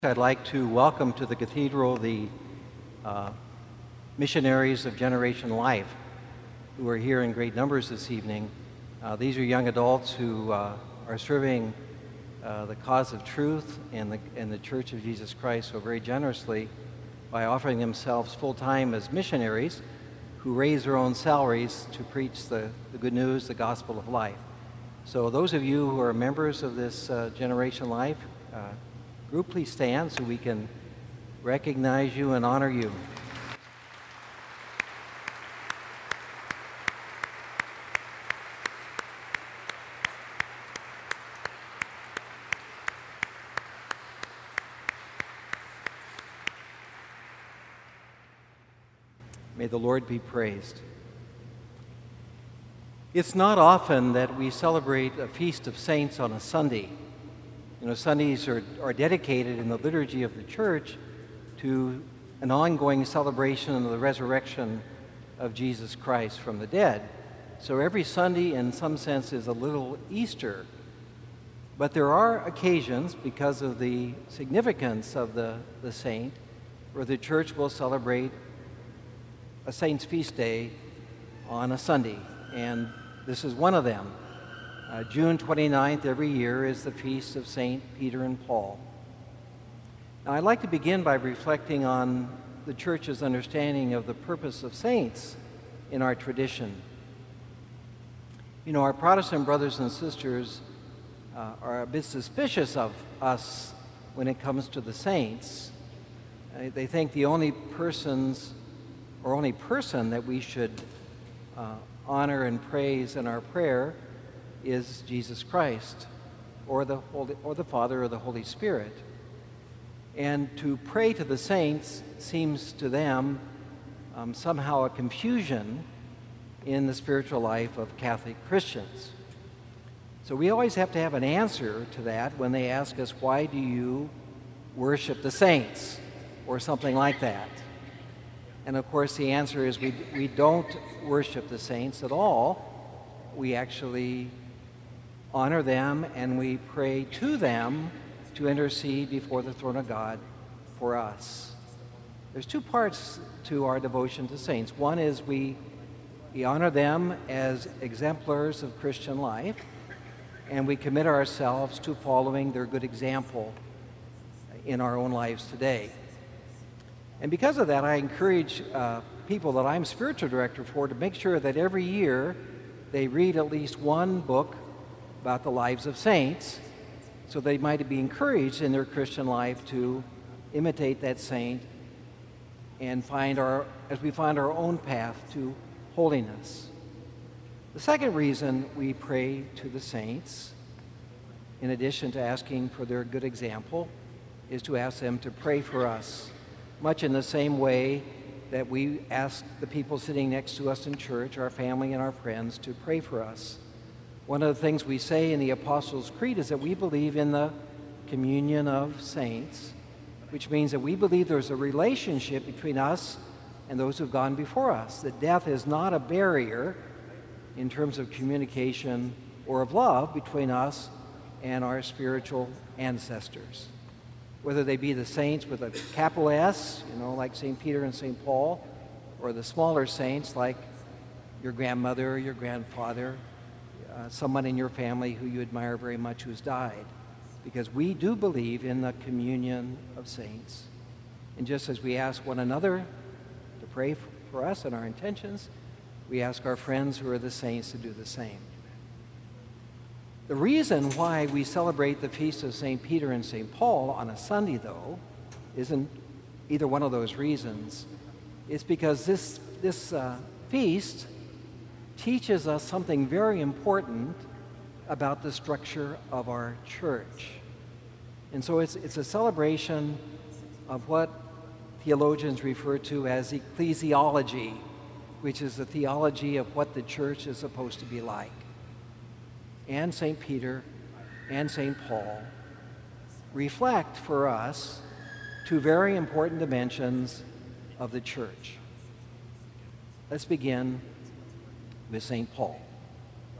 I'd like to welcome to the Cathedral the missionaries of Generation Life who are here in great numbers this evening. These are young adults who are serving the cause of truth and the Church of Jesus Christ so very generously by offering themselves full-time as missionaries who raise their own salaries to preach the good news, the gospel of life. So those of you who are members of this Generation Life group, please stand so we can recognize you and honor you. May the Lord be praised. It's not often that we celebrate a feast of saints on a Sunday. You know, Sundays are dedicated in the liturgy of the church to an ongoing celebration of the resurrection of Jesus Christ from the dead. So every Sunday, in some sense, is a little Easter. But there are occasions, because of the significance of the saint, where the church will celebrate a saint's feast day on a Sunday. And this is one of them. June 29th every year is the feast of St. Peter and Paul. Now, I'd like to begin by reflecting on the Church's understanding of the purpose of saints in our tradition. You know, our Protestant brothers and sisters are a bit suspicious of us when it comes to the saints. They think the only person that we should honor and praise in our prayer is Jesus Christ, or the Father, or the Holy Spirit. And to pray to the saints seems to them somehow a confusion in the spiritual life of Catholic Christians. So we always have to have an answer to that when they ask us, why do you worship the saints? Or something like that. And of course the answer is we don't worship the saints at all. We actually honor them, and we pray to them to intercede before the throne of God for us. There's two parts to our devotion to saints. One is we honor them as exemplars of Christian life, and we commit ourselves to following their good example in our own lives today. And because of that, I encourage people that I'm spiritual director for to make sure that every year they read at least one book about the lives of saints, so they might be encouraged in their Christian life to imitate that saint and as we find our own path to holiness. The second reason we pray to the saints, in addition to asking for their good example, is to ask them to pray for us, much in the same way that we ask the people sitting next to us in church, our family and our friends, to pray for us. One of the things we say in the Apostles' Creed is that we believe in the communion of saints, which means that we believe there's a relationship between us and those who've gone before us, that death is not a barrier in terms of communication or of love between us and our spiritual ancestors. Whether they be the saints with a capital S, you know, like St. Peter and St. Paul, or the smaller saints like your grandmother or your grandfather, someone in your family who you admire very much who's died, because we do believe in the communion of saints. And just as we ask one another to pray for us and our intentions, we ask our friends who are the saints to do the same. The reason why we celebrate the feast of St. Peter and St. Paul on a Sunday, though, isn't either one of those reasons. It's because this feast teaches us something very important about the structure of our church. And so it's a celebration of what theologians refer to as ecclesiology, which is the theology of what the church is supposed to be like. And St. Peter and St. Paul reflect for us two very important dimensions of the church. Let's begin with St. Paul.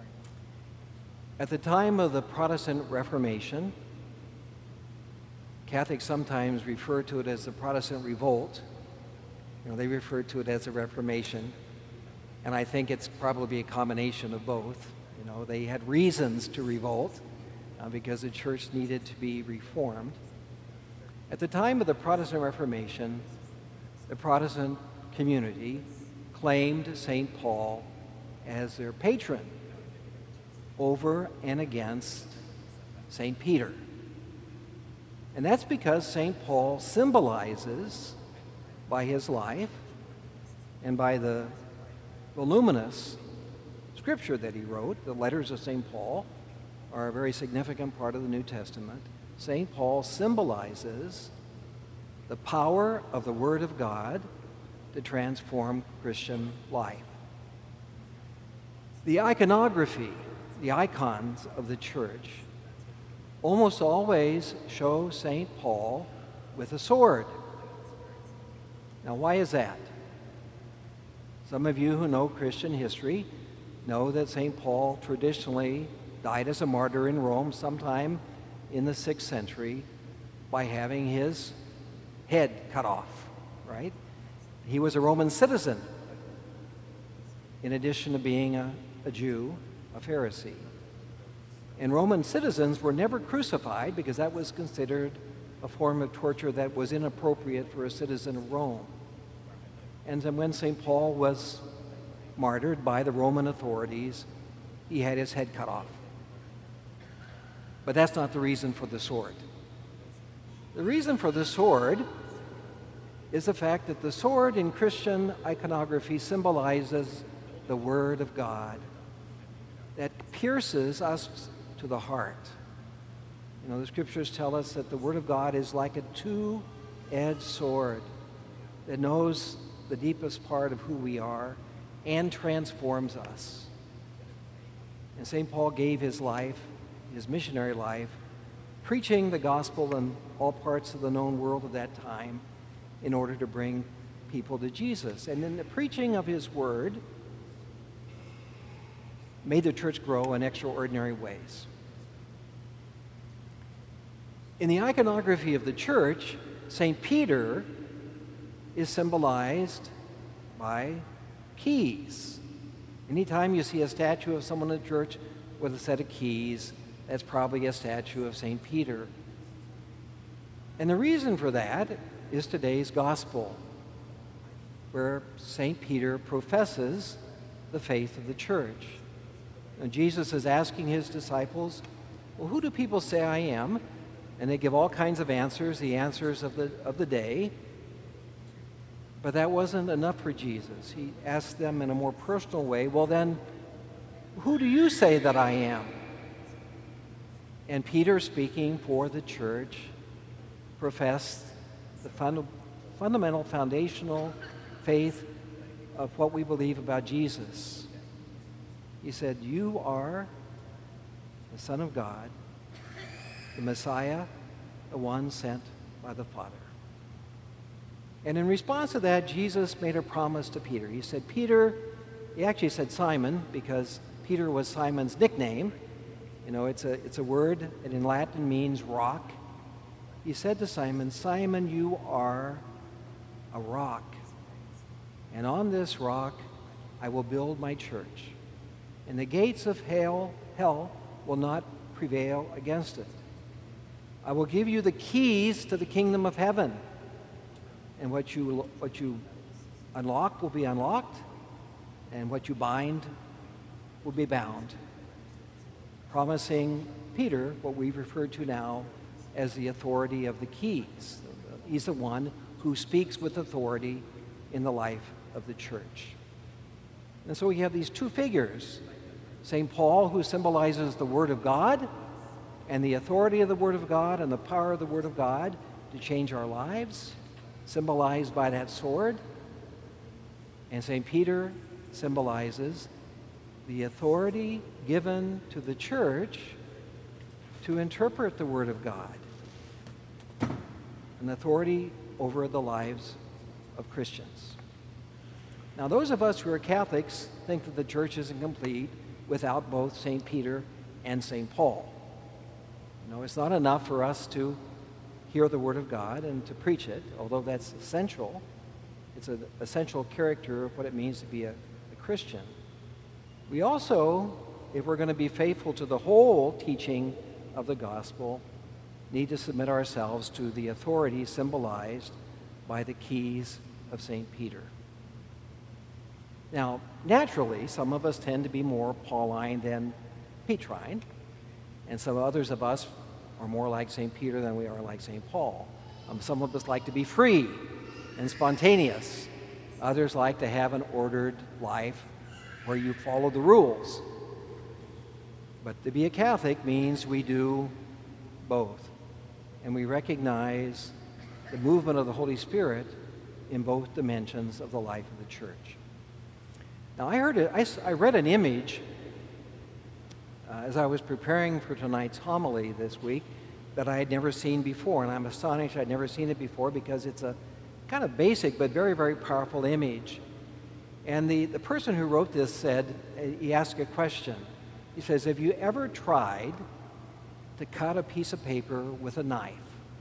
At the time of the Protestant Reformation, Catholics sometimes refer to it as the Protestant Revolt. They refer to it as a Reformation, and I think it's probably a combination of both. They had reasons to revolt because the church needed to be reformed. At the time of the Protestant Reformation, the Protestant community claimed St. Paul as their patron over and against St. Peter. And that's because St. Paul symbolizes, by his life and by the voluminous scripture that he wrote, the letters of St. Paul are a very significant part of the New Testament. St. Paul symbolizes the power of the Word of God to transform Christian life. The iconography, the icons of the church, almost always show St. Paul with a sword. Now, why is that? Some of you who know Christian history know that St. Paul traditionally died as a martyr in Rome sometime in the 6th century by having his head cut off, right? He was a Roman citizen, in addition to being a Jew, a Pharisee. And Roman citizens were never crucified because that was considered a form of torture that was inappropriate for a citizen of Rome. And then when St. Paul was martyred by the Roman authorities, he had his head cut off. But that's not the reason for the sword. The reason for the sword is the fact that the sword in Christian iconography symbolizes the Word of God that pierces us to the heart. The scriptures tell us that the Word of God is like a two-edged sword that knows the deepest part of who we are and transforms us. And St. Paul gave his life, his missionary life, preaching the gospel in all parts of the known world at that time in order to bring people to Jesus. And in the preaching of his word, made the church grow in extraordinary ways. In the iconography of the church, St. Peter is symbolized by keys. Anytime you see a statue of someone in the church with a set of keys, that's probably a statue of St. Peter. And the reason for that is today's gospel, where St. Peter professes the faith of the church. And Jesus is asking his disciples, well, who do people say I am? And they give all kinds of answers, the answers of the day. But that wasn't enough for Jesus. He asked them in a more personal way, well then, who do you say that I am? And Peter, speaking for the church, professed the fundamental, foundational faith of what we believe about Jesus. He said, you are the Son of God, the Messiah, the one sent by the Father. And in response to that, Jesus made a promise to Peter. He said, Peter, he actually said Simon, because Peter was Simon's nickname. It's a word that in Latin means rock. He said to Simon, Simon, you are a rock, and on this rock I will build my church, and the gates of hell will not prevail against it. I will give you the keys to the kingdom of heaven, and what you unlock will be unlocked, and what you bind will be bound, promising Peter what we refer to now as the authority of the keys. He's the one who speaks with authority in the life of the church. And so we have these two figures, St. Paul, who symbolizes the Word of God and the authority of the Word of God and the power of the Word of God to change our lives, symbolized by that sword. And St. Peter symbolizes the authority given to the church to interpret the Word of God, an authority over the lives of Christians. Now, those of us who are Catholics think that the church isn't complete without both St. Peter and St. Paul. It's not enough for us to hear the Word of God and to preach it, although that's essential. It's an essential character of what it means to be a Christian. We also, if we're going to be faithful to the whole teaching of the gospel, need to submit ourselves to the authority symbolized by the keys of St. Peter. Now, naturally, some of us tend to be more Pauline than Petrine, and some others of us are more like St. Peter than we are like St. Paul. Some of us like to be free and spontaneous. Others like to have an ordered life where you follow the rules. But to be a Catholic means we do both. And we recognize the movement of the Holy Spirit in both dimensions of the life of the Church. Now, I read an image as I was preparing for tonight's homily this week that I had never seen before, and I'm astonished I'd never seen it before because it's a kind of basic but very, very powerful image. And the person who wrote this said, he asked a question. He says, have you ever tried to cut a piece of paper with a knife?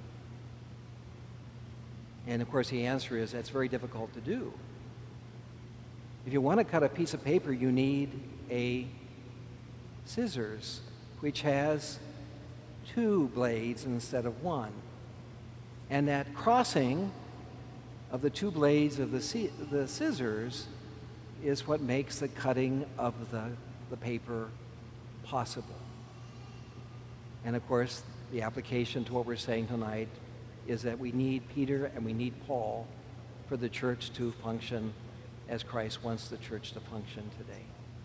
And of course the answer is that's very difficult to do. If you want to cut a piece of paper, you need a scissors, which has 2 blades instead of 1. And that crossing of the 2 blades of the scissors is what makes the cutting of the paper possible. And of course, the application to what we're saying tonight is that we need Peter and we need Paul for the church to function as Christ wants the church to function today.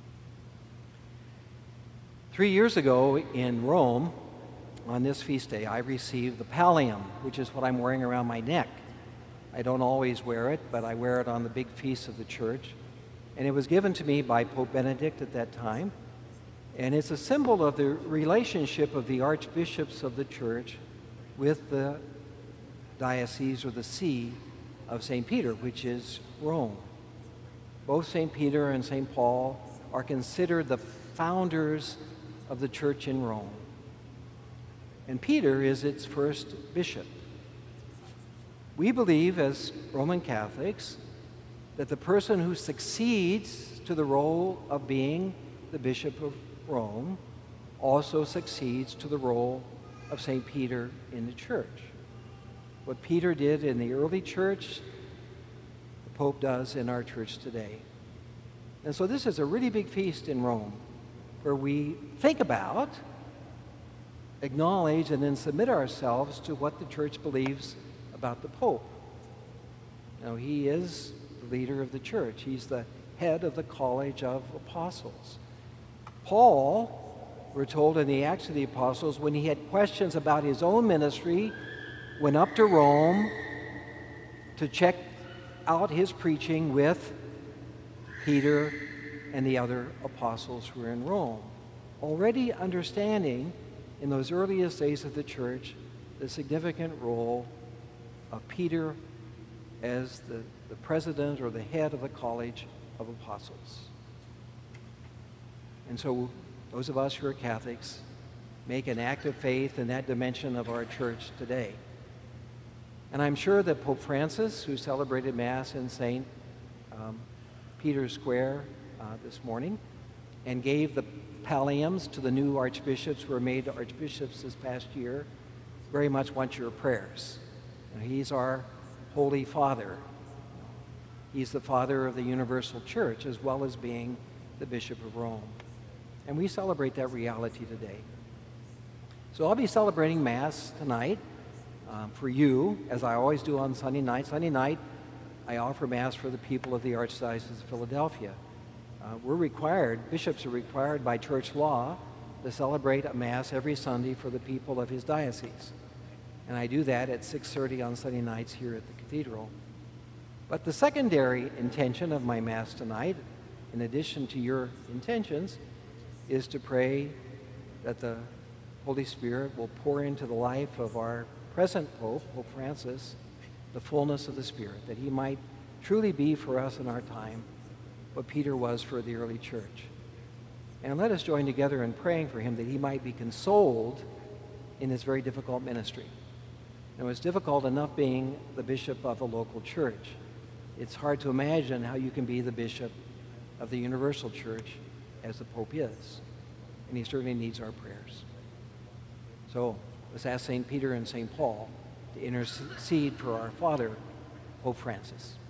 3 years ago in Rome, on this feast day, I received the pallium, which is what I'm wearing around my neck. I don't always wear it, but I wear it on the big feasts of the church. And it was given to me by Pope Benedict at that time. And it's a symbol of the relationship of the archbishops of the church with the diocese or the see of St. Peter, which is Rome. Both St. Peter and St. Paul are considered the founders of the church in Rome. And Peter is its first bishop. We believe as Roman Catholics that the person who succeeds to the role of being the Bishop of Rome also succeeds to the role of St. Peter in the church. What Peter did in the early church, the Pope does in our church today. And so this is a really big feast in Rome where we think about, acknowledge, and then submit ourselves to what the church believes about the Pope. Now, he is the leader of the church. He's the head of the College of Apostles. Paul, we're told in the Acts of the Apostles, when he had questions about his own ministry, went up to Rome to check out his preaching with Peter and the other apostles who were in Rome, already understanding in those earliest days of the church the significant role of Peter as the president or the head of the College of Apostles. And so those of us who are Catholics make an act of faith in that dimension of our church today. And I'm sure that Pope Francis, who celebrated Mass in St. Peter's Square this morning and gave the palliums to the new archbishops who were made archbishops this past year, very much wants your prayers. He's our Holy Father. He's the Father of the Universal Church as well as being the Bishop of Rome. And we celebrate that reality today. So I'll be celebrating Mass tonight for you, as I always do on Sunday night. Sunday night, I offer Mass for the people of the Archdiocese of Philadelphia. We're required, bishops are required by church law to celebrate a Mass every Sunday for the people of his diocese. And I do that at 6:30 on Sunday nights here at the cathedral. But the secondary intention of my Mass tonight, in addition to your intentions, is to pray that the Holy Spirit will pour into the life of our present Pope, Pope Francis, the fullness of the Spirit, that he might truly be for us in our time what Peter was for the early church. And let us join together in praying for him that he might be consoled in his very difficult ministry. And it was difficult enough being the bishop of a local church. It's hard to imagine how you can be the bishop of the universal church as the Pope is. And he certainly needs our prayers. So let's ask St. Peter and St. Paul to intercede for our Father, Pope Francis.